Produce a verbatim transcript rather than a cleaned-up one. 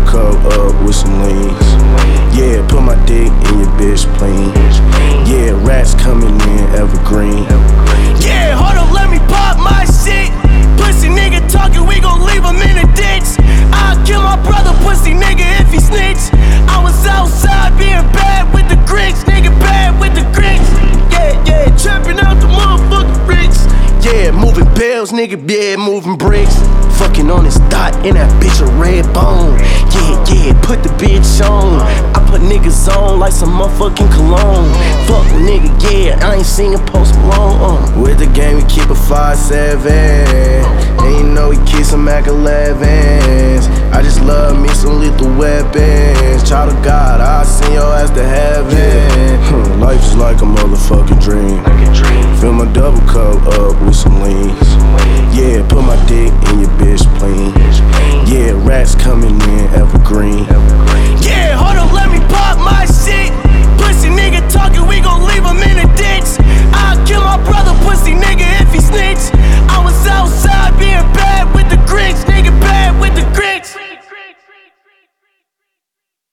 cup up with some lean. Yeah, put my dick in your bitch clean. Yeah, rats coming in evergreen. Yeah, hold up, let me pop my shit. Pussy nigga talking, we gon' leave him in the ditch. I'll kill my brother, pussy nigga, if he snitch. I was outside being bad with the Grinch, nigga, bad with the Grinch. Yeah, yeah, trapping out the motherfucking bricks. Yeah, moving bells, nigga, yeah, moving bricks. Fucking on his dot in that bitch a red bone. Yeah, yeah, put the bitch on. I put niggas on like some motherfucking cologne. Fuck nigga, yeah, I ain't singing Post Malone. Uh. With the game, we keep a five seven. And you know we keep some Mac elevens. I just love me some lethal weapons. Child of God, I'll send your ass to heaven. Life is like a motherfucking dream.